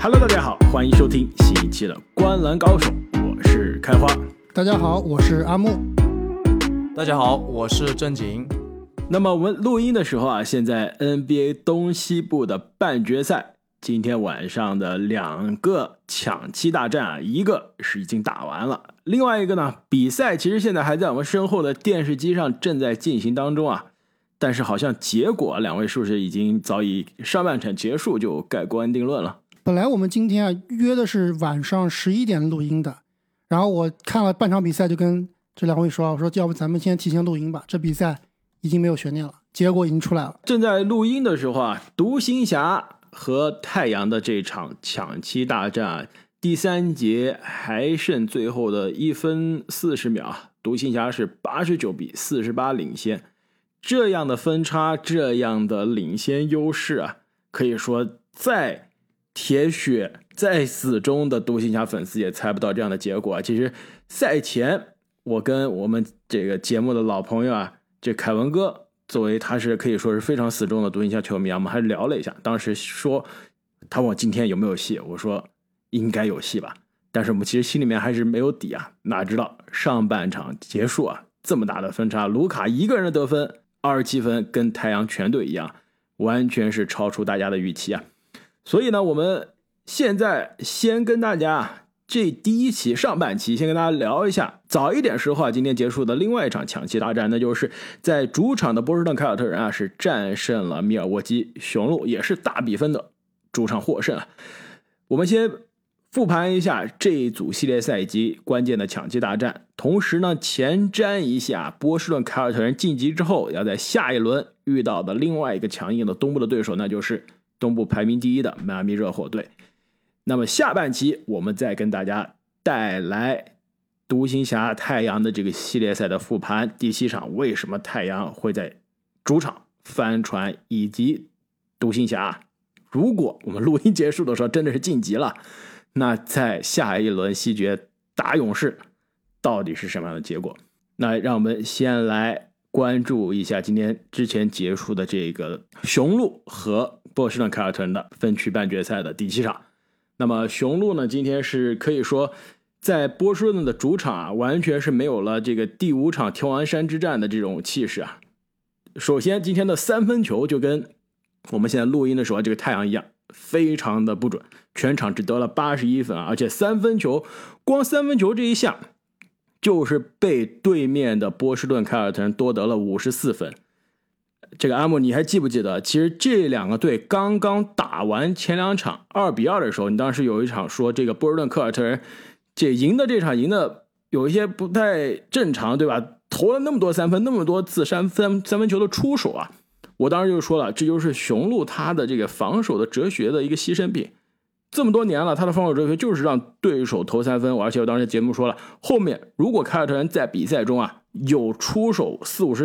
Hello， 大家好，欢迎收听新一期的《观篮高手》，我是开花。 大家好，我是阿木。 大家好，我是正经。 那么我们录音的时候啊，现在 NBA 东西部的半决赛，今天晚上的两个抢七大战啊，一个是已经打完了，另外一个呢，比赛其实现在还在我们身后的电视机上正在进行当中啊。但是好像结果两位是不是已经早已上半场结束就盖棺定论了？ 本来我们今天约的是晚上11点录音的，然后我看了半场比赛就跟这两位说，我说要不咱们先提前录音吧，这比赛已经没有悬念了，结果已经出来了。 正在录音的时候啊，独行侠和太阳的这场抢七大战，第三节还剩最后的1分40秒，独行侠是89比48领先。这样的分差，这样的领先优势啊，可以说再铁血再死忠的独行侠粉丝也猜不到这样的结果啊。其实赛前我跟我们这个节目的老朋友啊，这凯文哥作为他是可以说是非常死忠的独行侠球迷啊，我们还聊了一下，当时说他问我今天有没有戏，我说应该有戏吧，但是我们其实心里面还是没有底啊，哪知道上半场结束啊，这么大的分差，卢卡一个人的得分27分，跟太阳全队一样，完全是超出大家的预期啊。所以呢，我们现在先跟大家这第一期上半期先跟大家聊一下早一点时候啊，今天结束的另外一场抢七大战，那就是在主场的波士顿凯尔特人啊，是战胜了密尔沃基雄鹿，也是大比分的主场获胜啊。我们先复盘一下这一组系列赛以及关键的抢七大战，同时呢前瞻一下波士顿凯尔特人晋级之后要在下一轮遇到的另外一个强硬的东部的对手，那就是东部排名第一的迈阿密热火队。那么下半期我们再跟大家带来独行侠太阳的这个系列赛的复盘，第7场为什么太阳会在主场翻船，以及独行侠如果我们录音结束的时候真的是晋级了，那在下一轮西决打勇士到底是什么样的结果？那让我们先来关注一下今天之前结束的这个雄鹿和波士顿凯尔特人的分区半决赛的第7场。那么雄鹿呢，今天是可以说在波士顿的主场啊，完全是没有了这个第5场天王山之战的这种气势啊。首先今天的三分球就跟我们现在录音的时候这个太阳一样，非常的不准，全场只得了81分啊，而且三分球光三分球这一项就是被对面的波士顿凯尔特人多得了54分。这个阿木你还记不记得，其实这两个队刚刚打完前2场2比2的时候，你当时有一场说这个波士顿凯尔特人这赢的有一些不太正常，对吧？投了那么多三分，那么多次三分球的出手啊，我当时就说了，这就是雄鹿他的这个防守的哲学的一个牺牲品。这么多年了，他的防守哲学就是让对手投三分，而且我当时节目说了，后面如果凯尔特人在比赛中啊有出手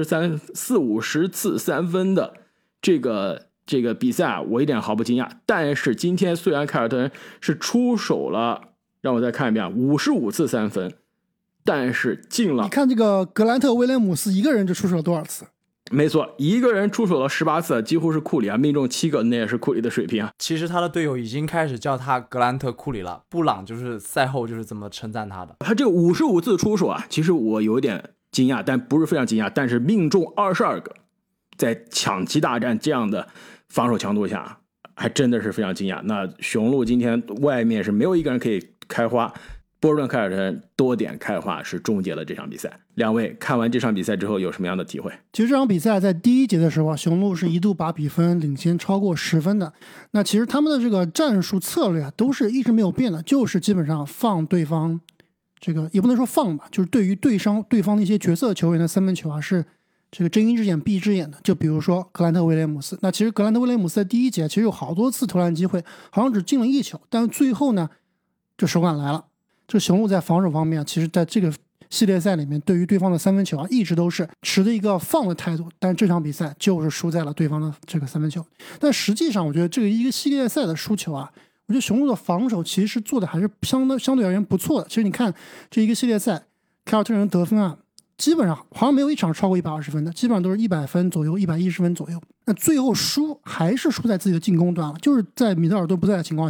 40-50次三分的这个比赛啊，我一点毫不惊讶。但是今天虽然凯尔特人是出手了，让我再看一遍，55次三分，但是进了。 你看这个格兰特·威廉姆斯一个人就出手了多少次？ 没错，一个人出手了18次，几乎是库里啊，命中7个，那也是库里的水平啊。 其实他的队友已经开始叫他格兰特库里了，布朗就是赛后就是这么称赞他的。 他这个55次出手啊，其实我有点惊讶，但不是非常惊讶，但是命中22个，在抢七大战这样的防守强度下，还真的是非常惊讶。那雄鹿今天外面是没有一个人可以开花，波士顿凯尔特人多点开花，是终结了这场比赛。两位看完这场比赛之后有什么样的体会？ 其实这场比赛在第1节的时候啊，雄鹿是一度把比分领先超过10分的。那其实他们的这个战术策略啊，都是一直没有变的，就是基本上放对方这个也不能说放吧，就是对于对方的一些角色球员的三分球啊，是这个睁一只眼闭一只眼的。就比如说格兰特·威廉姆斯，那其实格兰特·威廉姆斯在第1节其实有好多次投篮机会，好像只进了1球，但是最后呢，这手感来了。这雄鹿在防守方面，其实在这个系列赛里面，对于对方的三分球啊，一直都是持着一个放的态度，但是这场比赛就是输在了对方的这个三分球。但实际上，我觉得这个一个系列赛的输球啊，我觉得雄鹿的防守其实做的还是相对而言不错的。其实你看这一个系列赛，凯尔特人得分啊，基本上好像没有一场超过120分的，基本上都是100分左右，110分左右。那最后输还是输在自己的进攻端了，就是在米德尔顿不在的情况下，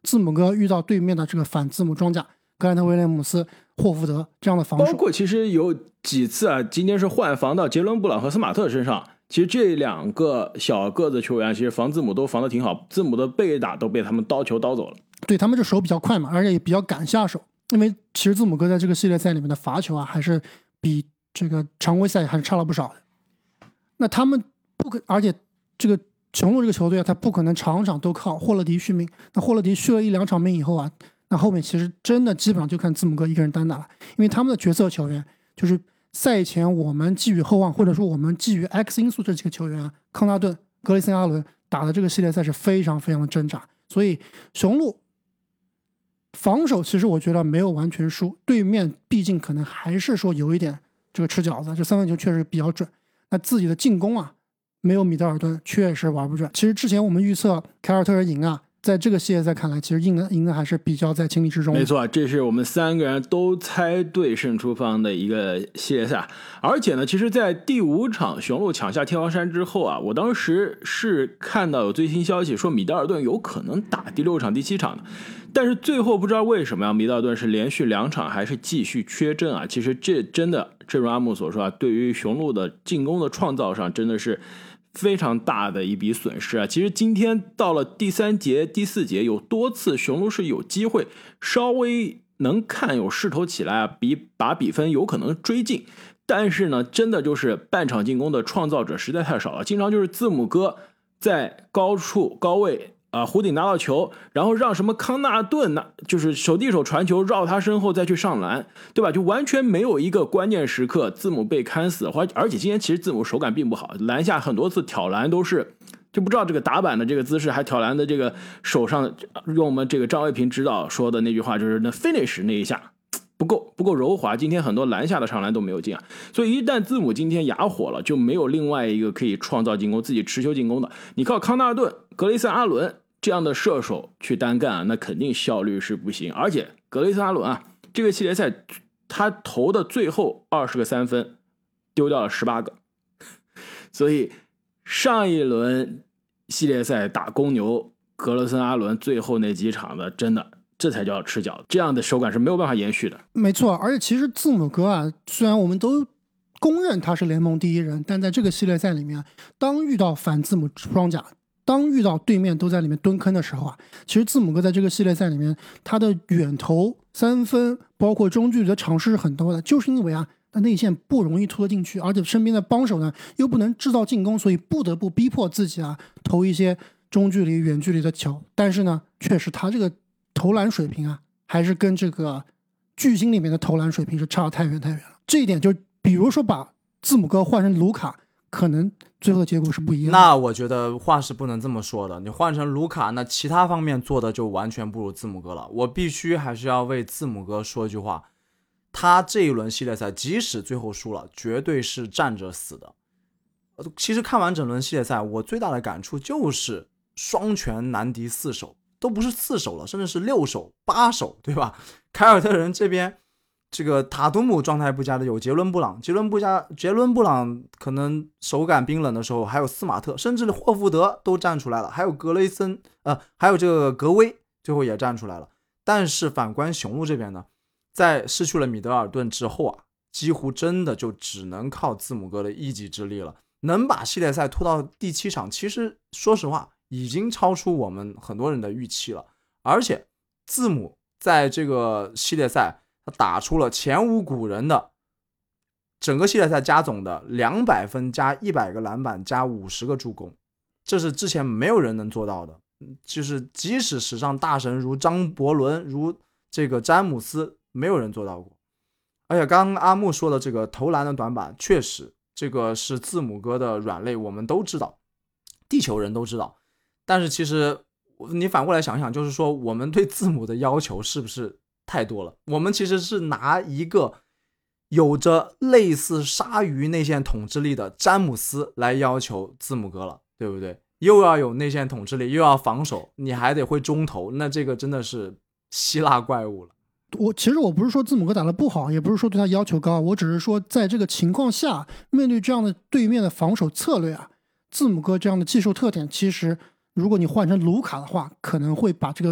字母哥遇到对面的这个反字母装甲格兰特威廉姆斯、霍福德这样的防守， 包括其实有几次啊，今天是换防到杰伦布朗和斯马特身上，其实这两个小个子球员其实防字母都防得挺好，字母的被打都被他们刀球刀走了。 对，他们这手比较快嘛，而且也比较敢下手，因为其实字母哥在这个系列赛里面的罚球啊还是比这个常规赛还是差了不少的。那他们而且这个雄鹿这个球队啊，他不可能场场都靠霍勒迪续命，那霍勒迪续了1-2场命以后啊，那后面其实真的基本上就看字母哥一个人单打了，因为他们的角色球员就是赛前我们寄予厚望，或者说我们寄予 X 因素这几个球员啊，康纳顿、格雷森·阿伦打的这个系列赛是非常非常的挣扎，所以雄鹿防守其实我觉得没有完全输，对面毕竟可能还是说有一点这个吃饺子，这三分球确实比较准，那自己的进攻啊没有米德尔顿确实玩不准。其实之前我们预测凯尔特人赢啊，在这个系列赛看来，其实赢的还是比较在情理之中。 没错，这是我们3个人都猜对胜出方的一个系列赛。而且呢，其实在第5场雄鹿抢下天王山之后啊，我当时是看到有最新消息说米德尔顿有可能打第6场、第7场的，但是最后不知道为什么米德尔顿是连续2场还是继续缺阵啊。其实这真的正如阿木所说啊，对于雄鹿的进攻的创造上真的是非常大的一笔损失啊！其实今天到了第3节、第4节，有多次雄鹿是有机会稍微能看有势头起来啊，把比分有可能追进，但是呢，真的就是半场进攻的创造者实在太少了，经常就是字母哥在高处高位弧顶拿到球，然后让什么康纳顿就是手递手传球绕他身后再去上篮，对吧？就完全没有一个关键时刻字母被看死，而且今天其实字母手感并不好，篮下很多次挑篮都是就不知道这个打板的这个姿势，还挑篮的这个手上用我们这个张卫平指导说的那句话就是那 finish 那一下不够柔滑，今天很多篮下的上篮都没有进啊，所以一旦字母今天哑火了，就没有另外一个可以创造进攻、自己持球进攻的。你靠康纳顿、格雷森·阿伦这样的射手去单干啊，那肯定效率是不行。而且格雷森·阿伦啊，这个系列赛他投的最后20个3分，丢掉了18个，所以上一轮系列赛打公牛，格雷森·阿伦最后那几场的真的。这才叫吃饺子，这样的手感是没有办法延续的。 没错，而且其实字母哥啊，虽然我们都公认他是联盟第一人，但在这个系列赛里面，当遇到反字母装甲，当遇到对面都在里面蹲坑的时候啊，其实字母哥在这个系列赛里面，他的远投3分，包括中距离的尝试是很多的，就是因为啊，他内线不容易突得进去，而且身边的帮手呢又不能制造进攻，所以不得不逼迫自己啊投一些中距离、远距离的球。但是呢，确实他这个投篮水平啊，还是跟这个巨星里面的投篮水平是差得太远太远了。这一点就比如说把字母哥换成卢卡，可能最后的结果是不一样的。 那我觉得话是不能这么说的，你换成卢卡，那其他方面做的就完全不如字母哥了。我必须还是要为字母哥说一句话，他这一轮系列赛即使最后输了，绝对是站着死的。其实看完整轮系列赛，我最大的感触就是双拳难敌4手，都不是4手了，甚至是6手、8手，对吧？凯尔特人这边，这个塔图姆状态不佳的有杰伦布朗，杰伦布朗可能手感冰冷的时候，还有斯马特，甚至霍福德都站出来了，还有还有这个格威，最后也站出来了。但是反观雄鹿这边呢，在失去了米德尔顿之后啊，几乎真的就只能靠字母哥的一己之力了。能把系列赛拖到第7场，其实说实话已经超出我们很多人的预期了。而且字母在这个系列赛他打出了前无古人的整个系列赛加总的200分加100个篮板加50个助攻，这是之前没有人能做到的。就是即使史上大神如张伯伦如这个詹姆斯，没有人做到过。而且刚刚阿木说的这个投篮的短板，确实这个是字母哥的软肋，我们都知道，地球人都知道。但是其实你反过来想想，就是说我们对字母的要求是不是太多了？我们其实是拿一个有着类似鲨鱼内线统治力的詹姆斯来要求字母哥了，对不对？又要有内线统治力，又要防守，你还得会中投，那这个真的是希腊怪物了。 其实我不是说字母哥打得不好，也不是说对他要求高，我只是说在这个情况下，面对这样的对面的防守策略啊，字母哥这样的技术特点，其实如果你换成卢卡的话，可能会把这个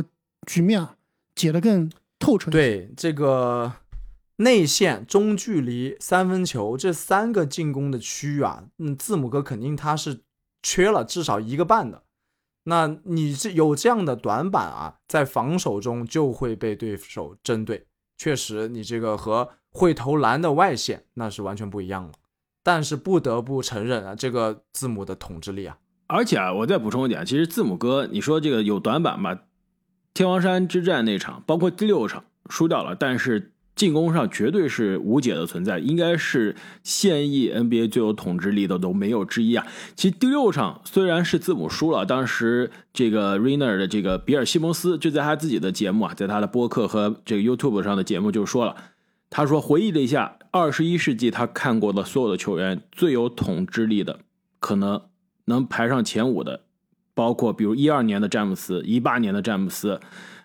局面解得更透彻。 对，这个内线、中距离、三分球这3个进攻的区域啊，字母哥肯定他是缺了至少1个半的。那你有这样的短板啊，在防守中就会被对手针对。确实，你这个和会投篮的外线那是完全不一样了。但是不得不承认啊，这个字母的统治力啊。 而且啊，我再补充一点，其实字母哥，你说这个有短板吧？天王山之战那场，包括第6场输掉了，但是进攻上绝对是无解的存在，应该是现役 NBA 最有统治力的都没有之一啊。其实第6场虽然是字母输了，当时这个 Rainer 的这个比尔西蒙斯就在他自己的节目啊，在他的播客和这个 YouTube 上的节目就说了，他说回忆了一下21世纪他看过的所有的球员，最有统治力的可能排上前5的，包括比如12年的詹姆斯、18年的詹姆斯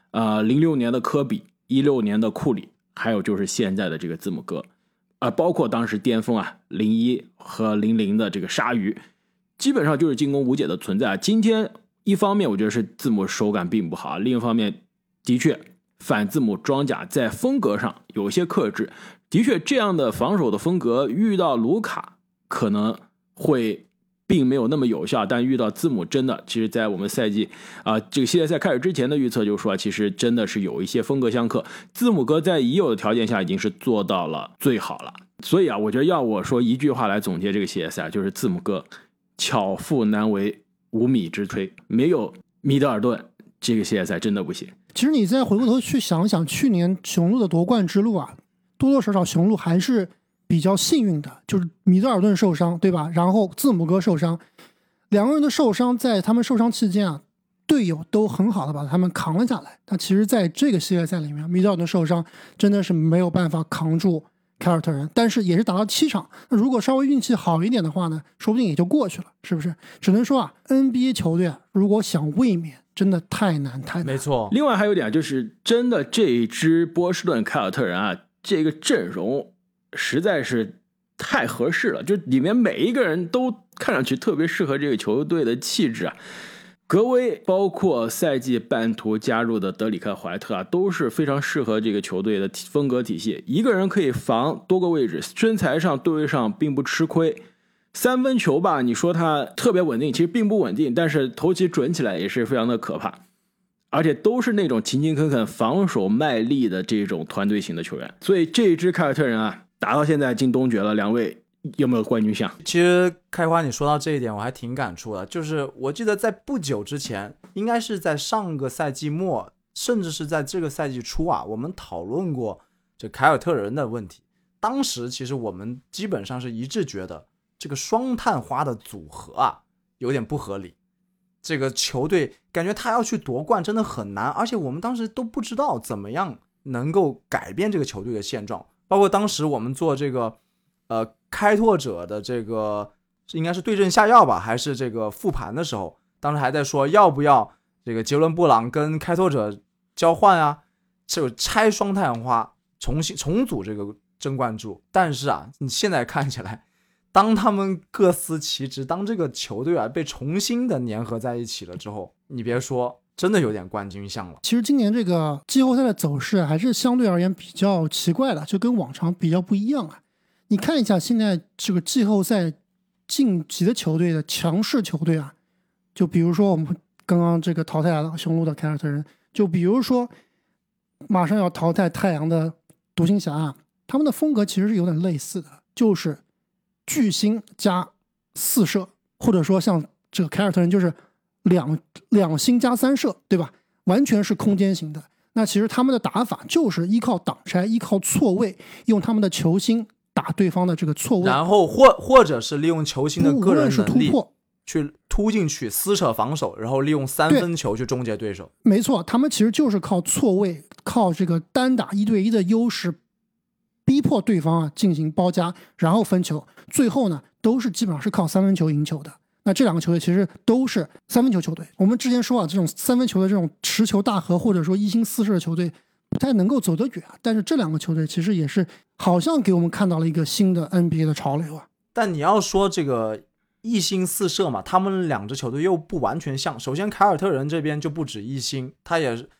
，06年的科比、16年的库里，还有就是现在的这个字母哥，包括当时巅峰啊01和00的这个鲨鱼，基本上就是进攻无解的存在。今天一方面我觉得是字母手感并不好，另一方面的确反字母装甲在风格上有些克制，的确这样的防守的风格遇到卢卡可能会并没有那么有效，但遇到字母真的，其实在我们赛季这个系列赛开始之前的预测就说，其实真的是有一些风格相克。字母哥在已有的条件下已经是做到了最好了，所以啊，我觉得要我说一句话来总结这个系列赛，就是字母哥巧妇难为无米之炊，没有米德尔顿，这个系列赛真的不行。 其实你再回过头去想想，去年雄鹿的夺冠之路啊，多多少少雄鹿还是比较幸运的，就是米德尔顿受伤，对吧？然后字母哥受伤，2个人的受伤在他们受伤期间啊，队友都很好的把他们扛了下来。但其实在这个系列赛里面，米德尔顿受伤真的是没有办法扛住凯尔特人，但是也是打到7场。那如果稍微运气好一点的话呢，说不定也就过去了，是不是？只能说啊 ，NBA 球队如果想卫冕，真的太难。 没错。 另外还有一点就是，真的这一支波士顿凯尔特人啊，这个阵容实在是太合适了，就里面每一个人都看上去特别适合这个球队的气质啊。格威包括赛季半途加入的德里克怀特啊，都是非常适合这个球队的风格体系，一个人可以防多个位置，身材上对位上并不吃亏。三分球吧，你说他特别稳定，其实并不稳定，但是投起准起来也是非常的可怕，而且都是那种勤勤恳恳防守卖力的这种团队型的球员。所以这一支凯尔特人啊，打到现在进东决了，两位有没有冠军相？ 其实开花你说到这一点我还挺感触的，就是我记得在不久之前，应该是在上个赛季末甚至是在这个赛季初啊，我们讨论过这凯尔特人的问题。当时其实我们基本上是一致觉得这个双探花的组合啊有点不合理，这个球队感觉他要去夺冠真的很难，而且我们当时都不知道怎么样能够改变这个球队的现状。包括当时我们做这个开拓者的这个应该是对症下药吧，还是这个复盘的时候，当时还在说要不要这个杰伦布朗跟开拓者交换啊，就拆双探花重组这个争冠之路。但是啊，你现在看起来，当他们各司其职，当这个球队啊被重新的粘合在一起了之后，你别说，真的有点冠军相了。 其实今年这个季后赛的走势还是相对而言比较奇怪的，就跟往常比较不一样啊。你看一下现在这个季后赛晋级的球队的强势球队啊，就比如说我们刚刚这个淘汰了雄鹿的凯尔特人，就比如说马上要淘汰太阳的独行侠啊，他们的风格其实是有点类似的，就是巨星加4射，或者说像这个凯尔特人就是两星加3射，对吧？完全是空间型的。那其实他们的打法就是依靠挡拆，依靠错位，用他们的球星打对方的这个错位， 然后或者是利用球星的个人能力去突进去撕扯防守，然后利用三分球去终结对手。 没错，他们其实就是靠错位，靠这个单打1对1的优势逼迫对方啊进行包夹，然后分球，最后呢都是基本上是靠三分球赢球的。那这两个球队其实都是三分球球队。我们之前说啊，这种三分球的这种持球大核或者说1星4射的球队不太能够走得远，但是这两个球队其实也是好像给我们看到了一个新的 NBA 的潮流啊。 但你要说这个1星4射嘛，他们两支球队又不完全像。首先凯尔特人这边就不止1星，他也是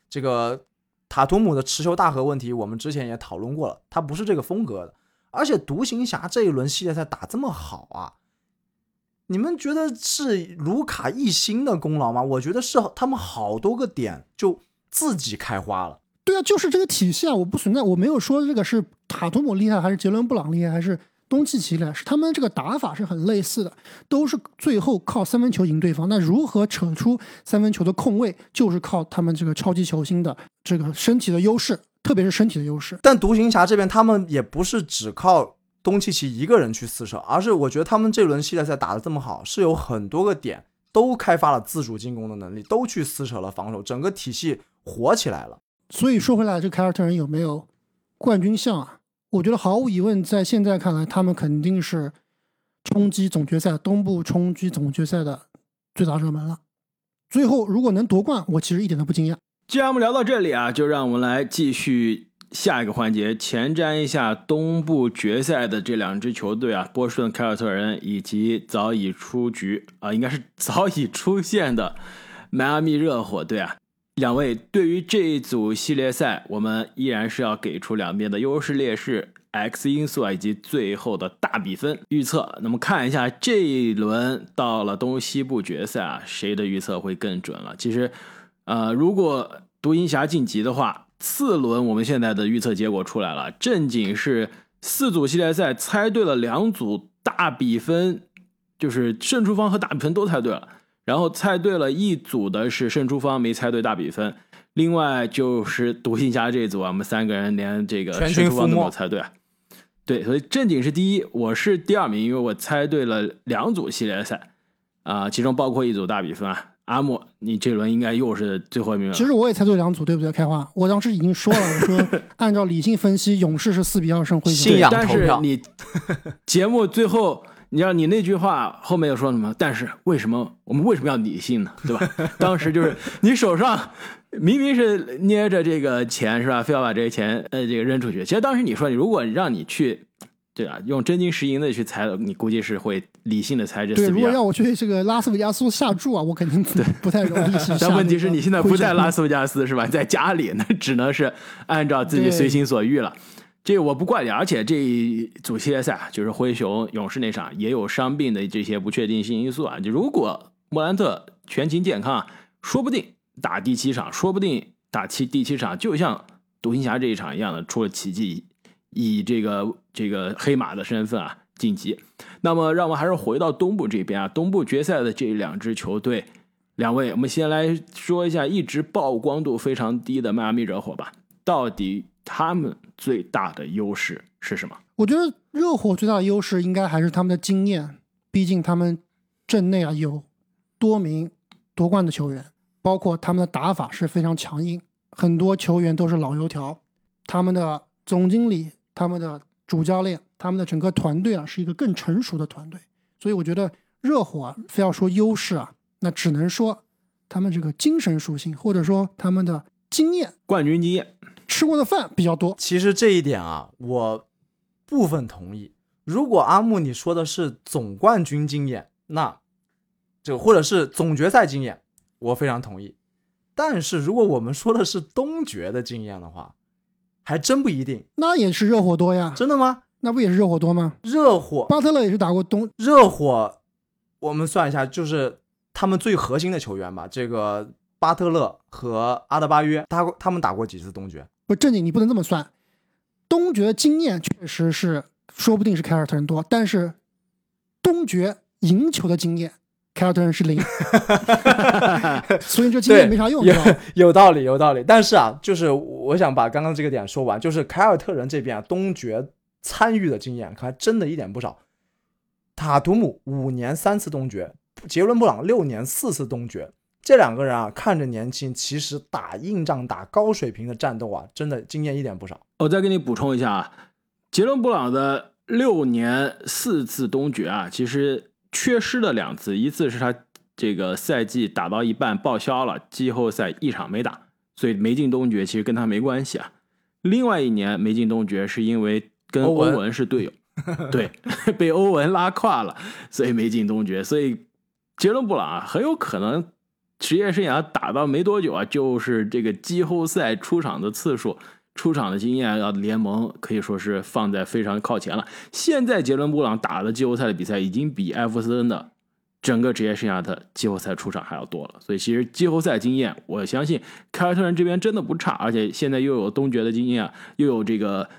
这个塔图姆的持球大和问题，我们之前也讨论过了，他不是这个风格的。而且独行侠这一轮系列赛打这么好啊，你们觉得是卢卡一心的功劳吗？我觉得是他们好多个点就自己开花了。 对啊，就是这个体系啊，我不存在，我没有说这个是塔图姆厉害还是杰伦布朗厉害还是东契奇厉害，是他们这个打法是很类似的，都是最后靠三分球赢对方。那如何扯出三分球的空位，就是靠他们这个超级球星的这个身体的优势，特别是身体的优势。 但独行侠这边他们也不是只靠东契奇一个人去撕扯，而是我觉得他们这轮系列赛打得这么好，是有很多个点都开发了自主进攻的能力，都去撕扯了防守，整个体系活起来了。 所以说回来，这个凯尔特人有没有冠军相啊？我觉得毫无疑问，在现在看来，他们肯定是冲击总决赛、东部冲击总决赛的最大热门了。最后如果能夺冠，我其实一点都不惊讶。 既然我们聊到这里啊，就让我们来继续下一个环节，前瞻一下东部决赛的这两支球队啊，波士顿凯尔特人以及早已出局啊，应该是早已出现的迈阿密热火队啊。两位对于这一组系列赛，我们依然是要给出两边的优势劣势、X 因素啊，以及最后的大比分预测。那么看一下这一轮到了东西部决赛啊，谁的预测会更准了？其实如果独行侠晋级的话，次轮我们现在的预测结果出来了，正经是4组系列赛猜对了2组大比分，就是胜出方和大比分都猜对了，然后猜对了1组的是胜出方没猜对大比分，另外就是独行侠这一组啊，我们3个人连这个胜出方都没有猜对啊。对，所以正经是第一，我是第2名，因为我猜对了2组系列赛其中包括1组大比分啊。阿莫，你这轮应该又是最后一名了。 其实我也猜对2组，对不对？开花，我当时已经说了，我说按照理性分析，勇士是4-2胜灰熊。 信仰投票。 但是你节目最后，你知道你那句话后面又说什么？但是我们为什么要理性呢？对吧？当时就是你手上明明是捏着这个钱是吧？非要把这些钱这个扔出去。其实当时你说，如果让你去。对啊，用真金实银的去猜，你估计是会理性的猜这4-2。 对，如果让我去这个拉斯维加斯下注啊，我肯定不太容易去下。 但问题是你现在不在拉斯维加斯是吧？在家里，那只能是按照自己随心所欲了。这个我不怪你，而且这一组系列赛就是灰熊勇士那场也有伤病的这些不确定性因素啊。就如果莫兰特全勤健康，说不定打第7场，说不定打第7场，就像独行侠这一场一样的出了奇迹。以这个黑马的身份啊晋级。那么让我们还是回到东部这边啊，东部决赛的这2支球队，两位我们先来说一下一直曝光度非常低的迈阿密热火吧，到底他们最大的优势是什么？ 我觉得热火最大的优势应该还是他们的经验，毕竟他们阵内啊有多名夺冠的球员，包括他们的打法是非常强硬，很多球员都是老油条，他们的总经理、他们的主教练、他们的整个团队啊是一个更成熟的团队，所以我觉得热火非要说优势啊，那只能说他们这个精神属性，或者说他们的经验， 冠军经验， 吃过的饭比较多。 其实这一点啊，我部分同意。如果阿木你说的是总冠军经验，那这个或者是总决赛经验，我非常同意。但是如果我们说的是东决的经验的话，还真不一定。 那也是热火多呀。 真的吗？ 那不也是热火多吗？ 热火巴特勒也是打过东。 热火我们算一下，就是他们最核心的球员吧，这个巴特勒和阿德巴约，他们打过几次东决？ 不，正经你不能这么算。东决经验确实是说不定是凯尔特人多，但是东决赢球的经验凯尔特人是0。所以这经验没啥用。 有道理有道理。但是啊，就是我想把刚刚这个点说完，就是凯尔特人这边啊，东决参与的经验还真的一点不少。塔图姆5年3次东决，杰伦布朗6年4次东决，这2个人啊看着年轻，其实打硬仗打高水平的战斗啊，真的经验一点不少。 我再给你补充一下啊，杰伦布朗的6年4次东决啊，其实缺失了2次，一次是他这个赛季打到一半报销了，季后赛1场没打，所以没进东决，其实跟他没关系啊。另外1年没进东决是因为跟欧文是队友，对，被欧文拉胯了，所以没进东决。所以杰伦布朗啊，很有可能职业生涯打到没多久啊，就是这个季后赛出场的次数、出场的经验，联盟可以说是放在非常靠前了。现在杰伦布朗打的季后赛的比赛已经比艾弗森的整个职业生涯的季后赛出场还要多了，所以其实季后赛经验，我相信凯尔特人这边真的不差，而且现在又有东决的经验，又有这个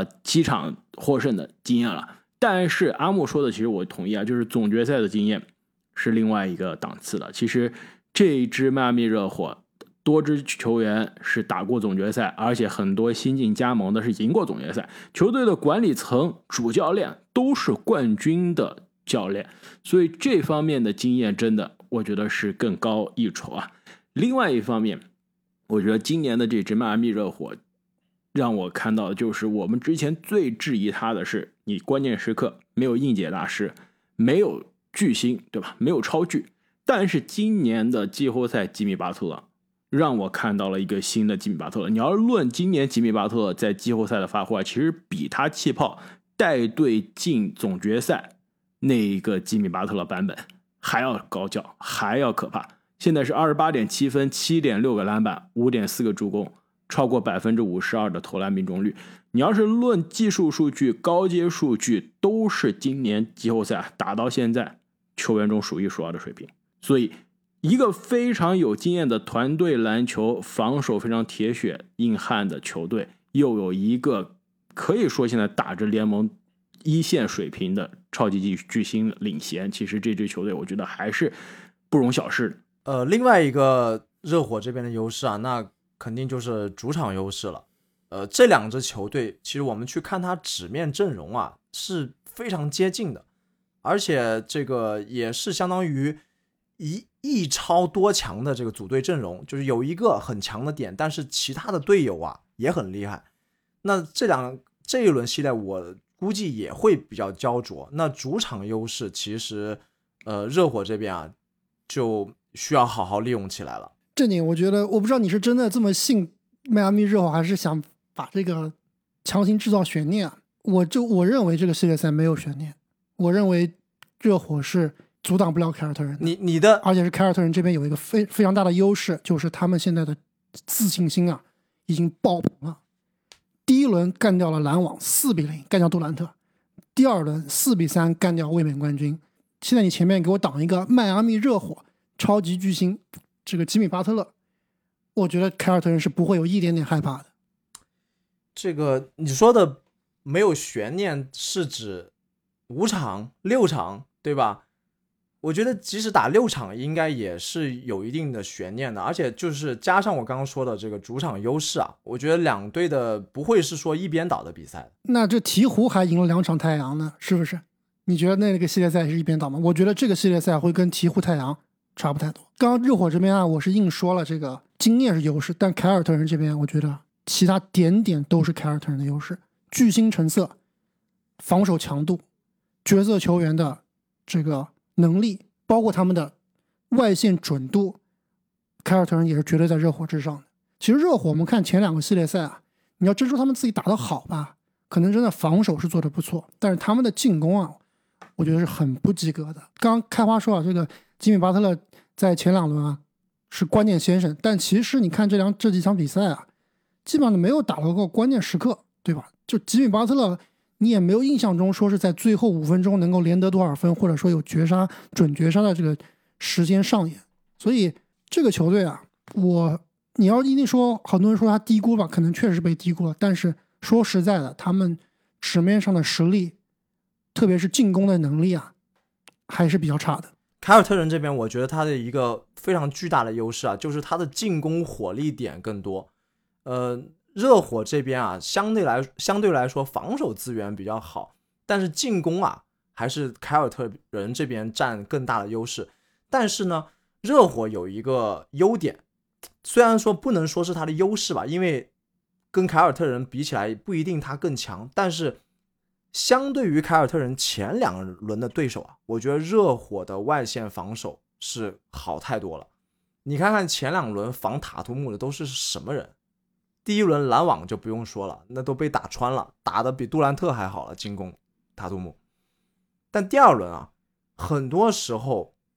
7场获胜的经验了。但是阿木说的，其实我同意啊，就是总决赛的经验是另外一个档次的。其实这一支迈阿密热火多支球员是打过总决赛，而且很多新晋加盟的是赢过总决赛，球队的管理层、主教练都是冠军的教练，所以这方面的经验真的我觉得是更高一筹啊。另外一方面，我觉得今年的这支迈阿密热火让我看到的就是我们之前最质疑他的是，你关键时刻没有应届大师，没有巨星，对吧？没有超巨。但是今年的季后赛吉米巴特勒让我看到了一个新的吉米巴特勒。你要论今年吉米巴特勒在季后赛的发挥，其实比他气泡带队进总决赛那个吉米巴特勒版本还要高叫，还要可怕。现在是 28.7 分 7.6 个篮板 5.4 个助攻，超过 52% 的投篮命中率。你要是论技术数据、高阶数据，都是今年季后赛打到现在球员中数一数二的水平。所以一个非常有经验的团队篮球，防守非常铁血硬汉的球队，又有一个可以说现在打着联盟一线水平的超级巨星领衔，其实这支球队我觉得还是不容小视的。 另外一个热火这边的优势啊，那肯定就是主场优势了。这两支球队其实我们去看它纸面阵容啊是非常接近的，而且这个也是相当于一超多强的这个组队阵容，就是有一个很强的点，但是其他的队友啊也很厉害。那这一轮系列我估计也会比较焦灼。那主场优势其实热火这边啊就需要好好利用起来了。 这点我觉得，我不知道你是真的这么信迈阿密热火，还是想把这个强行制造悬念啊？我认为这个系列赛没有悬念，我认为热火是阻挡不了凯尔特人的。 你的， 而且是凯尔特人这边有一个非常大的优势，就是他们现在的自信心啊已经爆棚了。第一轮干掉了篮网4-0干掉杜兰特，第二轮4-3干掉卫冕冠军。现在你前面给我挡一个迈阿密热火超级巨星这个吉米巴特勒，我觉得凯尔特人是不会有一点点害怕的。 这个你说的没有悬念是指5场6场对吧？我觉得即使打6场应该也是有一定的悬念的，而且就是加上我刚刚说的这个主场优势啊，我觉得两队的不会是说一边倒的比赛。 那这鹈鹕还赢了2场太阳呢，是不是？你觉得那个系列赛是一边倒吗？我觉得这个系列赛会跟鹈鹕太阳差不太多。刚刚热火这边啊，我是硬说了这个经验是优势，但凯尔特人这边我觉得其他点都是凯尔特人的优势，巨星成色、防守强度、角色球员的这个能力，包括他们的外线准度，凯尔特人也是绝对在热火之上的。其实热火我们看前2个系列赛啊，你要真说他们自己打得好吧，可能真的防守是做得不错，但是他们的进攻啊，我觉得是很不及格的。刚刚开花说啊，这个吉米巴特勒在前2轮啊是关键先生，但其实你看这几场比赛啊，基本上没有打到过关键时刻，对吧？就吉米巴特勒你也没有印象中说是在最后5分钟能够连得多少分，或者说有准绝杀的这个时间上演。所以这个球队啊，你要一定说很多人说他低估吧，可能确实被低估了，但是说实在的，他们纸面上的实力，特别是进攻的能力啊，还是比较差的。 凯尔特人这边我觉得他的一个非常巨大的优势啊，就是他的进攻火力点更多。热火这边啊，相对来说防守资源比较好，但是进攻啊还是凯尔特人这边占更大的优势。但是呢，热火有一个优点，虽然说不能说是他的优势吧，因为跟凯尔特人比起来不一定他更强，但是相对于凯尔特人前2轮的对手啊，我觉得热火的外线防守是好太多了。你看看前2轮防塔图姆的都是什么人？第一轮篮网就不用说了，那都被打穿了，打得比杜兰特还好了，进攻塔图姆。但第2轮啊，很多时候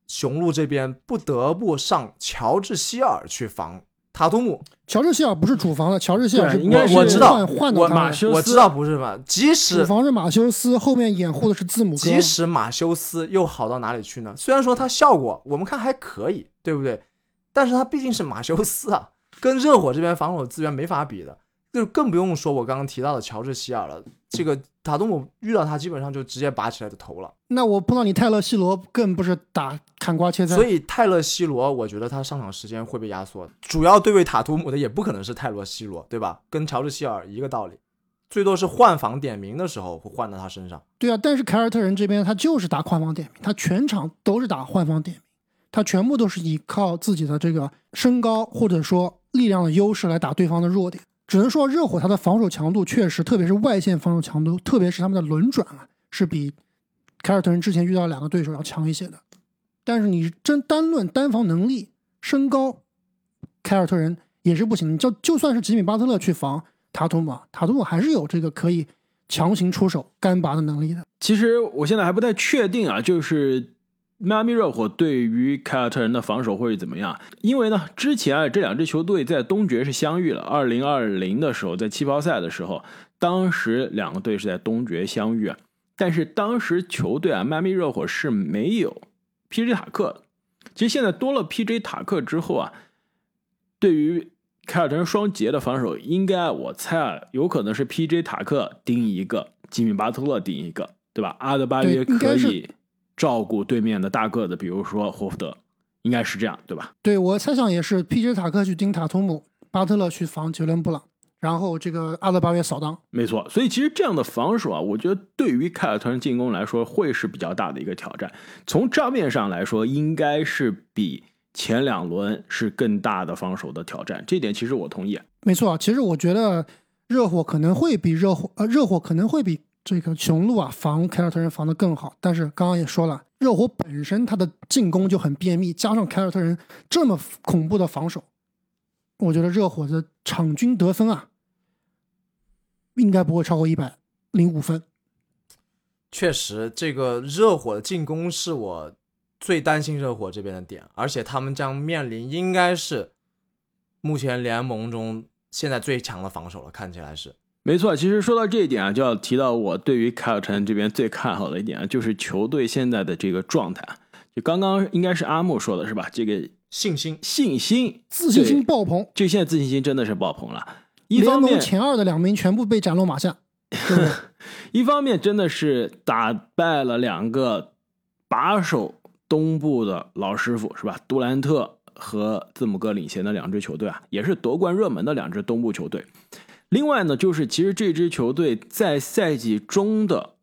雄鹿这边不得不上乔治希尔去防塔图姆。 乔治希尔不是主防的，乔治希尔是应该是我知道换到他马修斯， 我知道不是吧？即使主防是马修斯，后面掩护的是字母哥。 即使马修斯又好到哪里去呢？虽然说他效果我们看还可以，对不对？但是他毕竟是马修斯啊，跟热火这边防守资源没法比的，就更不用说我刚刚提到的乔治希尔了。这个塔图姆遇到他基本上就直接拔起来的头了。 那我碰到你泰勒希罗更不是打砍瓜切菜。 所以泰勒希罗我觉得他上场时间会被压缩，主要对位塔图姆的也不可能是泰勒希罗，对吧？跟乔治希尔一个道理，最多是换防点名的时候会换到他身上。 对啊，但是凯尔特人这边他就是打换防点名，他全场都是打换防点名，他全部都是依靠自己的这个身高或者说力量的优势来打对方的弱点。只能说热火他的防守强度确实，特别是外线防守强度，特别是他们的轮转啊，是比凯尔特人之前遇到两个对手要强一些的。但是你真单论单防能力、身高，凯尔特人也是不行。就算是吉米巴特勒去防塔图姆，塔图姆还是有这个可以强行出手干拔的能力的。 其实我现在还不太确定啊，就是迈阿密热火对于凯尔特人的防守会怎么样？因为呢，之前啊这两支球队在东决是相遇了，2020的时候在气泡赛的时候，当时两个队是在东决相遇啊。但是当时球队啊，迈阿密热火是没有 PJ 塔克的。其实现在多了 PJ 塔克之后啊，对于凯尔特人双节的防守，应该我猜啊，有可能是 PJ 塔克盯一个，吉米巴特勒盯一个，对吧？阿德巴约可以照顾对面的大个子，比如说霍福德，应该是这样，对吧？ 对，我猜想也是 PJ 塔克去盯塔图姆，巴特勒去防杰伦布朗，然后这个阿德巴约扫荡。 没错，所以其实这样的防守啊，我觉得对于凯尔特人进攻来说会是比较大的一个挑战。从账面上来说，应该是比前两轮是更大的防守的挑战，这点其实我同意。 没错，其实我觉得热火可能会比这个雄鹿啊防凯尔特人防得更好，但是刚刚也说了，热火本身它的进攻就很便秘，加上凯尔特人这么恐怖的防守，我觉得热火的场均得分啊应该不会超过105分。 确实，这个热火的进攻是我最担心热火这边的点，而且他们将面临应该是目前联盟中现在最强的防守了，看起来是。 没错，其实说到这一点啊，就要提到我对于凯尔特人这边最看好的一点啊，就是球队现在的这个状态。就刚刚应该是阿木说的是吧？这个信心、 自信心爆棚， 这现在自信心真的是爆棚了。一方面， 联盟前2的2名全部被斩落马下，对不对？ 一方面真的是打败了2个把守东部的老师傅，是吧？杜兰特和字母哥领衔的2支球队啊，也是夺冠热门的2支东部球队。另外呢，就是其实这支球队在赛季中的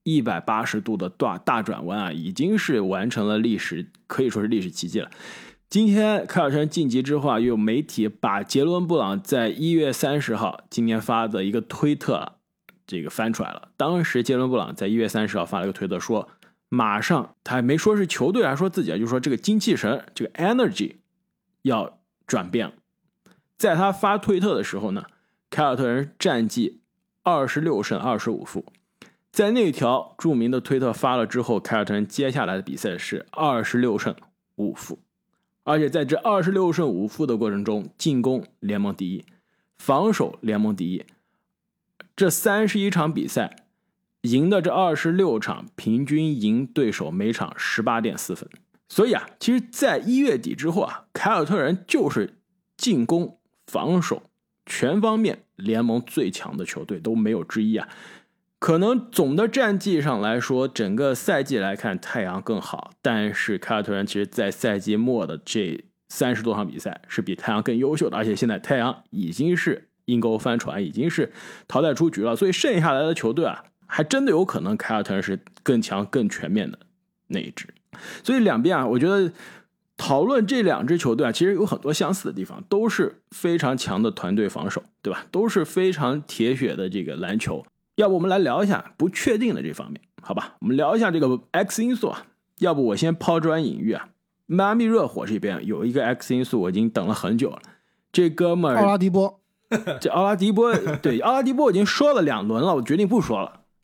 180度的大转弯啊，已经是完成了可以说是历史奇迹了。今天凯尔特人晋级之后啊，又有媒体把杰伦布朗在1月30号今年发的一个推特这个翻出来了。当时杰伦布朗在1月30号发了一个推特说，马上他还没说是球队还说自己啊，就说这个精气神，这个 energy 要转变了。在他发推特的时候呢，凯尔特人战绩26胜25负。在那条著名的推特发了之后，凯尔特人接下来的比赛是26胜5负。而且在这26胜5负的过程中，进攻联盟第一，防守联盟第一。这31场比赛赢的这26场，平均赢对手每场 18.4 分。所以啊，其实在1月底之后啊，凯尔特人就是进攻防守全方面联盟最强的球队，都没有之一啊。可能总的战绩上来说，整个赛季来看太阳更好，但是凯尔特人其实在赛季末的这30多场比赛是比太阳更优秀的，而且现在太阳已经是阴沟翻船，已经是淘汰出局了，所以剩下来的球队啊，还真的有可能凯尔特人是更强更全面的那一支。所以两边啊，我觉得讨论这2支球队啊，其实有很多相似的地方，都是非常强的团队防守，对吧？都是非常铁血的这个篮球。要不我们来聊一下不确定的这方面，好吧？我们聊一下这个 X 因素啊。要不我先抛砖引玉啊。迈阿密热火这边有一个 X 因素，我已经等了很久了。这哥们儿奥拉迪波， 对，奥拉迪波已经说了2轮了，我决定不说了，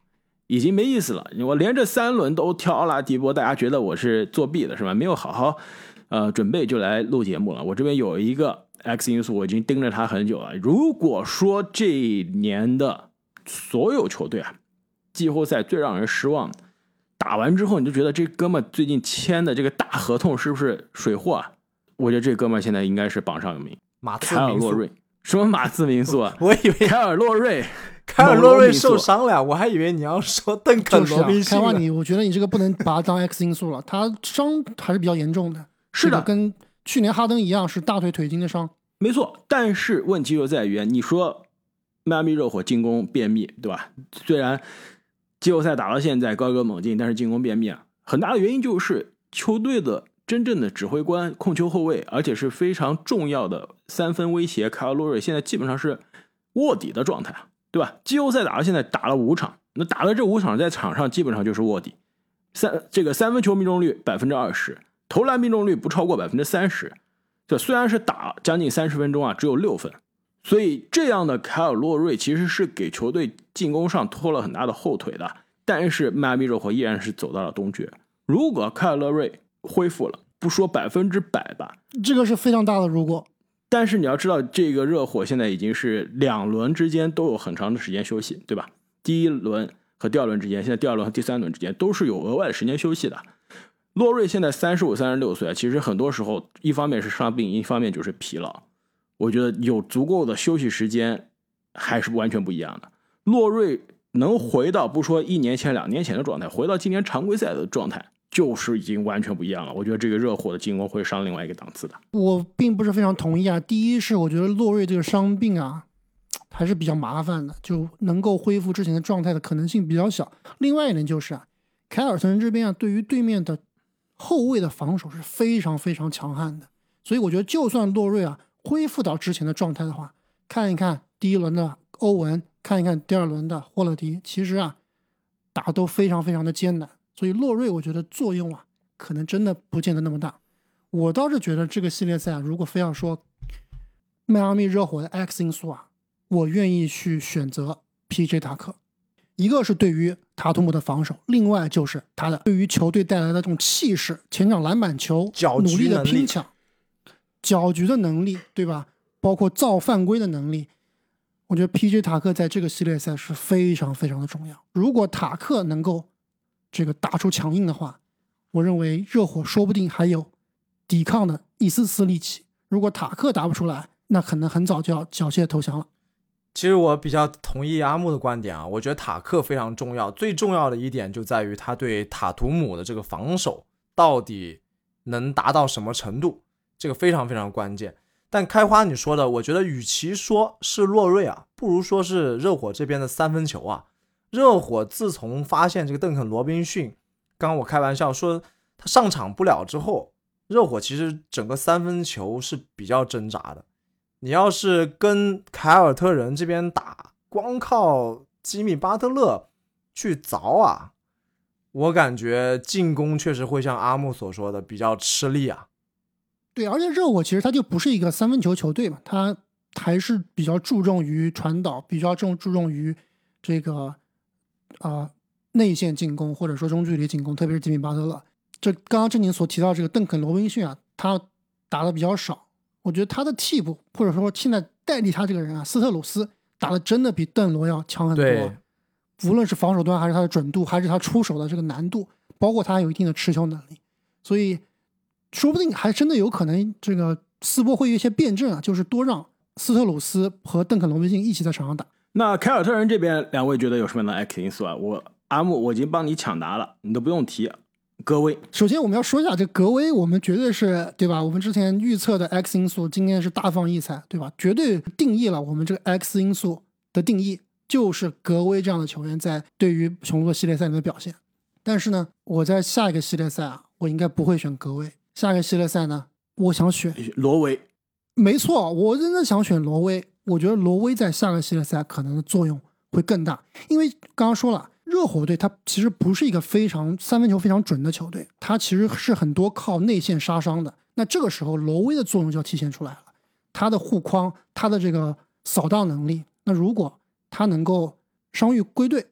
已经没意思了。我连着3轮都挑奥拉迪波，大家觉得我是作弊的是吧？没有好好准备就来录节目了。我这边有一个 X 因素，我已经盯着他很久了。如果说这一年的所有球队啊，季后赛最让人失望的，打完之后你就觉得这哥们最近签的这个大合同是不是水货啊？我觉得这哥们现在应该是榜上有名。凯尔洛瑞，什么马刺民宿啊？ 我以为凯尔洛瑞， 凯尔洛瑞受伤了，我还以为你要说邓肯罗宾逊。 开话你，我觉得你这个不能把它当 X 因素了，他伤还是比较严重的。 是的， 跟去年哈登一样是大腿腿筋的伤。 没错，但是问题就在于，你说迈阿密热火进攻便秘，对吧？虽然季后赛打到现在高歌猛进，但是进攻便秘啊，很大的原因就是球队的真正的指挥官、控球后卫，而且是非常重要的3分威胁凯尔洛瑞，现在基本上是卧底的状态，对吧？季后赛打到现在打了5场，那打了这5场在场上基本上就是卧底，这个3分球命中率20%，投篮命中率不超过30%，这虽然是打将近30分钟啊，只有6分，所以这样的凯尔洛瑞其实是给球队进攻上拖了很大的后腿的。但是迈阿密热火依然是走到了东决。如果凯尔洛瑞恢复了，不说100%吧， 这个是非常大的如果。 但是你要知道，这个热火现在已经是2轮之间都有很长的时间休息，对吧？第1轮和第2轮之间，现在第2轮和第3轮之间都是有额外的时间休息的。洛瑞现在35、36岁，其实很多时候一方面是伤病，一方面就是疲劳。我觉得有足够的休息时间还是完全不一样的。洛瑞能回到不说1年前、2年前的状态，回到今年常规赛的状态，就是已经完全不一样了。我觉得这个热火的进攻会上另外一个档次的。 我并不是非常同意啊。第一是我觉得洛瑞这个伤病啊还是比较麻烦的，就能够恢复之前的状态的可能性比较小。另外一点就是啊，凯尔特人这边啊对于对面的后卫的防守是非常非常强悍的，所以我觉得就算洛瑞啊恢复到之前的状态的话，看一看第1轮的欧文，看一看第2轮的霍勒迪，其实啊打都非常非常的艰难，所以洛瑞我觉得作用啊可能真的不见得那么大。我倒是觉得这个系列赛如果非要说迈阿密热火的 X 因素啊，我愿意去选择 PJ 塔克。一个是对于塔图姆的防守，另外就是他的对于球队带来的这种气势，前场篮板球努力的拼抢，搅局的能力，对吧？包括造犯规的能力，我觉得 PJ 塔克在这个系列赛是非常非常的重要。如果塔克能够这个打出强硬的话，我认为热火说不定还有抵抗的一丝丝力气。如果塔克打不出来，那可能很早就要缴械投降了。 其实我比较同意阿木的观点啊，我觉得塔克非常重要，最重要的一点就在于他对塔图姆的这个防守到底能达到什么程度，这个非常非常关键。但开花你说的，我觉得与其说是洛瑞啊，不如说是热火这边的3分球啊。热火自从发现这个邓肯罗宾逊，刚刚我开玩笑说他上场不了之后，热火其实整个3分球是比较挣扎的。你要是跟凯尔特人这边打，光靠吉米巴特勒去凿啊，我感觉进攻确实会像阿木所说的比较吃力啊。 对，而且热火其实他就不是一个3分球球队嘛，他还是比较注重于传导，比较注重于这个内线进攻或者说中距离进攻，特别是吉米巴特勒。这刚刚正经所提到这个邓肯罗宾逊啊，他打的比较少。我觉得他的替补或者说现在代替他这个人啊，斯特鲁斯打的真的比邓罗要强很多，无论是防守端还是他的准度，还是他出手的这个难度，包括他还有一定的持球能力，所以说不定还真的有可能这个斯波会有一些辩证啊，就是多让斯特鲁斯和邓肯罗宾逊一起在场上打。 那凯尔特人这边2位觉得有什么样的 X 因素啊？阿木我已经帮你抢答了，你都不用提。格威， 首先我们要说一下这格威，我们绝对是对吧？我们之前预测的 X 因素今天是大放异彩，对吧？绝对定义了我们这个 X 因素的定义，就是格威这样的球员在对于雄鹿的系列赛里面的表现。但是呢，我在下一个系列赛啊，我应该不会选格威。下一个系列赛呢，我想选罗威。 没错，我真的想选罗威。我觉得罗威在下个系列赛可能的作用会更大，因为刚刚说了。热火队他其实不是一个非常3分球非常准的球队，他其实是很多靠内线杀伤的。那这个时候罗威的作用就要体现出来了，他的护框，他的这个扫荡能力。那如果他能够伤愈归队，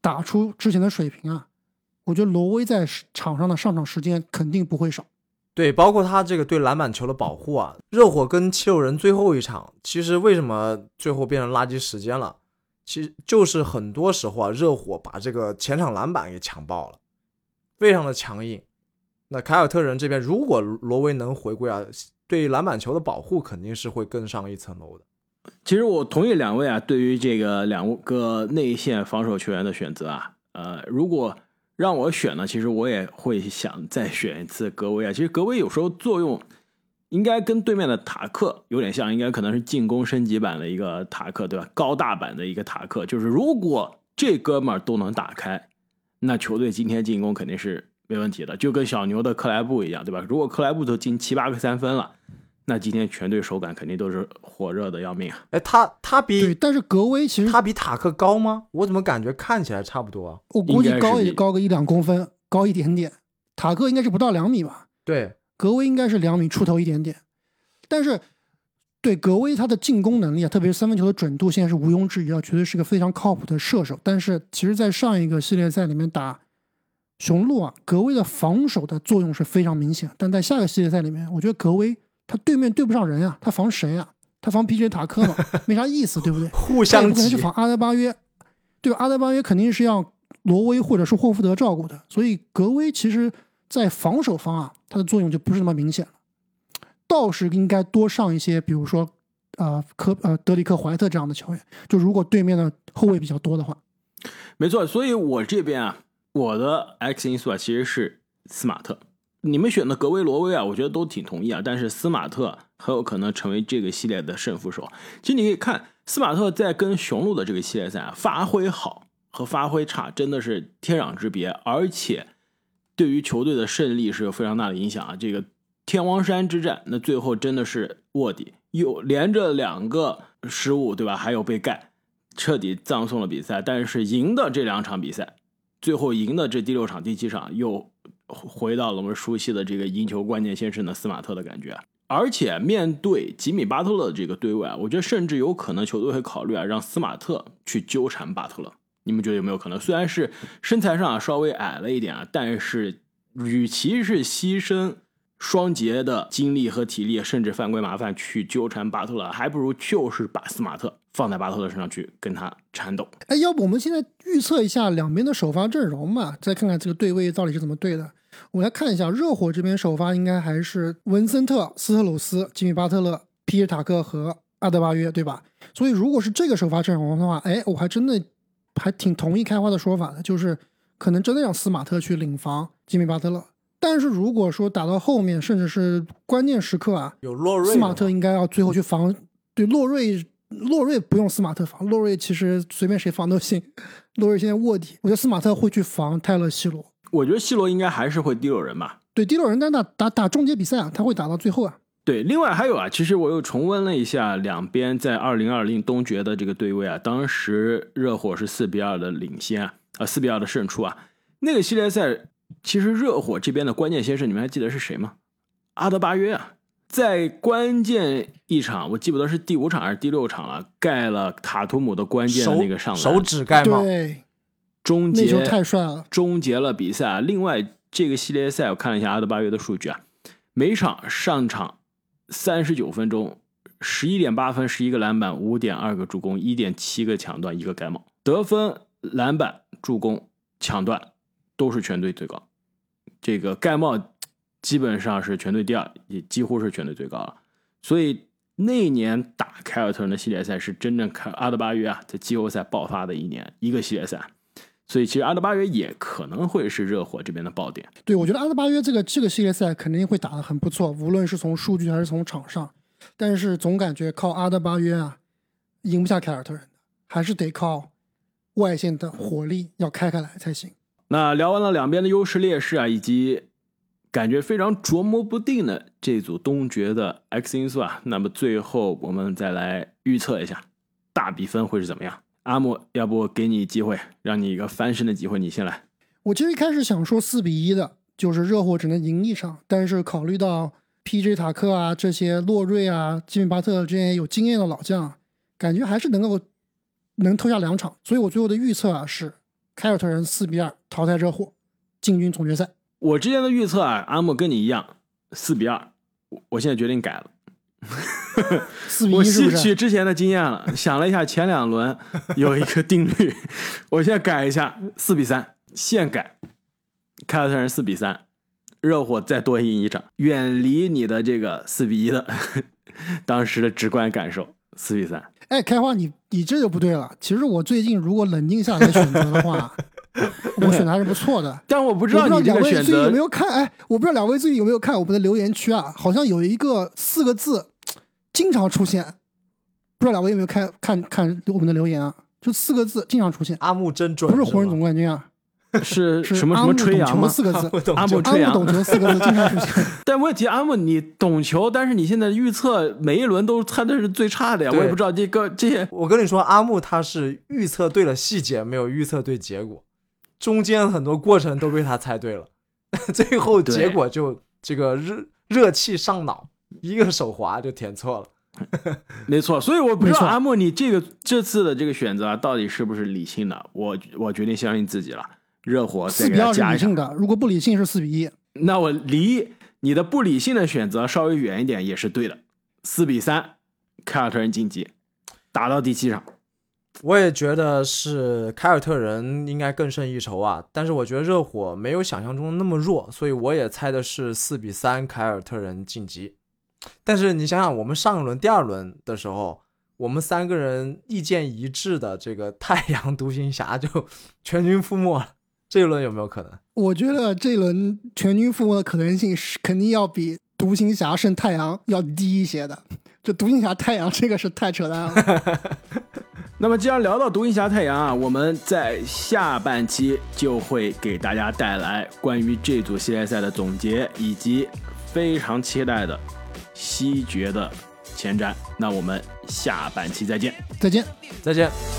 打出之前的水平啊，我觉得罗威在场上的上场时间肯定不会少。 对，包括他这个对篮板球的保护啊，热火跟七六人最后一场，其实为什么最后变成垃圾时间了？其实就是很多时候啊，热火把这个前场篮板给抢爆了，非常的强硬。那凯尔特人这边如果罗威能回归啊，对篮板球的保护肯定是会更上一层楼的。 其实我同意两位啊，对于这个两个内线防守球员的选择啊，如果让我选呢，其实我也会想再选一次格威啊。其实格威有时候作用应该跟对面的塔克有点像，应该可能是进攻升级版的一个塔克，对吧？高大版的一个塔克，就是如果这哥们儿都能打开，那球队今天进攻肯定是没问题的，就跟小牛的克莱布一样，对吧？如果克莱布都进7-8个3分了，那今天全队手感肯定都是火热的要命啊！ 哎，他比对，但是格威其实他比塔克高吗？我怎么感觉看起来差不多啊？ 我估计高也高个1-2公分，高一点点。塔克应该是不到2米吧？ 对， 格威应该是2米出头一点点。但是对格威他的进攻能力啊，特别是三分球的准度，现在是毋庸置疑啊，绝对是个非常靠谱的射手。但是其实，在上一个系列赛里面打雄鹿啊，格威的防守的作用是非常明显。但在下个系列赛里面，我觉得格威他对面对不上人啊，他防谁啊？他防 PJ 塔克嘛，没啥意思，对不对？ 互相不可能去防阿德巴约，对吧？阿德巴约肯定是要罗威或者是霍福德照顾的，所以格威其实在防守方啊，他的作用就不是那么明显了。倒是应该多上一些，比如说德里克怀特这样的球员，就如果对面的后卫比较多的话。 没错，所以我这边啊，我的 X 因素啊其实是斯马特。你们选的格威罗威啊，我觉得都挺同意啊，但是斯马特很有可能成为这个系列的胜负手。其实你可以看斯马特在跟雄鹿的这个系列赛啊，发挥好和发挥差真的是天壤之别，而且对于球队的胜利是有非常大的影响啊。这个天王山之战，那最后真的是卧底，又连着2个失误，对吧？还有被盖，彻底葬送了比赛。但是赢的这2场比赛，最后赢的这第6场、第7场，又回到了我们熟悉的这个赢球关键先生的斯马特的感觉。而且面对吉米巴特勒的这个对位啊，我觉得甚至有可能球队会考虑啊，让斯马特去纠缠巴特勒。你们觉得有没有可能？虽然是身材上稍微矮了一点啊，但是与其是牺牲双节的精力和体力，甚至犯规麻烦去纠缠巴特勒，还不如就是把斯马特放在巴特勒身上去跟他缠斗。 哎，要不我们现在预测一下两边的首发阵容嘛，再看看这个对位到底是怎么对的。我们来看一下，热火这边首发应该还是文森特、斯特鲁斯、吉米巴特勒、皮尔塔克和阿德巴约，对吧？所以如果是这个首发阵容的话，哎，我还真的还挺同意开花的说法的，就是可能真的让斯马特去领防吉米巴特勒。但是如果说打到后面，甚至是关键时刻啊， 有洛瑞， 斯马特应该要最后去防。对，洛瑞不用斯马特防，洛瑞其实随便谁防都行。洛瑞现在卧底，我觉得斯马特会去防泰勒希罗。 我觉得希罗应该还是会第6人吧。 对，第6人，但打终结比赛啊，他会打到最后啊。 对，另外还有啊，其实我又重温了一下两边在2020东决的这个对位啊，当时热火是4-2的领先啊，4-2的胜出啊。那个系列赛其实热火这边的关键先生，你们还记得是谁吗？阿德巴约啊，在关键一场，我记不得是第5场还是第6场了，盖了塔图姆的关键的那个上篮， 手指盖帽， 对， 终结， 那球太帅了， 终结了比赛。另外，这个系列赛我看了一下阿德巴约的数据啊，每场上场39分钟，11.8分，11个篮板，5.2个助攻，1.7个抢断，1个盖帽，得分、篮板、助攻、抢断都是全队最高。这个盖帽基本上是全队第2，也几乎是全队最高了。所以那一年打凯尔特人的系列赛是真正阿德巴约啊在季后赛爆发的一个系列赛。所以其实阿德巴约也可能会是热火这边的爆点。 对，我觉得阿德巴约这个系列赛肯定会打得很不错，无论是从数据还是从场上。但是总感觉靠阿德巴约啊，赢不下凯尔特人的，还是得靠外线的火力要开来才行。 那聊完了两边的优势劣势啊，以及感觉非常琢磨不定的这组东决的 X 因素啊，那么最后我们再来预测一下大比分会是怎么样。阿莫，要不给你机会，让你一个翻身的机会，你先来。 我其实一开始想说4-1的，就是热火只能赢1场，但是考虑到 PJ 塔克啊这些洛瑞啊吉米巴特这些有经验的老将，感觉还是能偷下2场，所以我最后的预测啊是凯尔特人4-2淘汰热火，进军总决赛。 我之前的预测啊，阿木跟你一样4-2，我现在决定改了。 4-1 我是不是？ 吸取之前的经验了，想了一下前2轮有一个定律，我现在改一下4-3，现改。凯尔特人4-3，热火再多赢一场，远离你的这个4-1的当时的直观感受，4-3。 哎，开花，你这就不对了。其实我最近如果冷静下来选择的话，我选的还是不错的。 但我不知道你这个选择有没有看？哎，我不知道2位最近有没有看我们的留言区啊？好像有一个4个字经常出现，不知道2位有没有看我们的留言啊？就4个字经常出现。 阿木真准， 不是湖人总冠军啊。 是什么吹杨吗？ 4个字， 阿木吹杨， 懂球4个字经常出现。 但问题阿木你懂球，但是你现在预测每一轮都猜的是最差的呀，我也不知道这些。 我跟你说，阿木他是预测对了细节，没有预测对结果，中间很多过程都被他猜对了，最后结果就这个热气上脑，一个手滑就填错了。 没错，所以我不知道阿木你这次的这个选择到底是不是理性的，我决定相信自己了。热火再给他加一 4-2是理性的，如果不理性是4-1。 那我离你的不理性的选择稍微远一点也是对的。4-3，凯尔特人晋级，打到第7场。 我也觉得是凯尔特人应该更胜一筹啊，但是我觉得热火没有想象中那么弱，所以我也猜的是4-3凯尔特人晋级。但是你想想，我们上一轮第2轮的时候，我们3个人意见一致的这个太阳独行侠就全军覆没了，这一轮有没有可能？ 我觉得这一轮全军覆没的可能性是肯定要比独行侠胜太阳要低一些的。这独行侠太阳这个是太扯淡了。 那么既然聊到独行侠太阳啊，我们在下半期就会给大家带来关于这组系列赛的总结，以及非常期待的西决的前瞻。那我们下半期再见。 再见。 再见。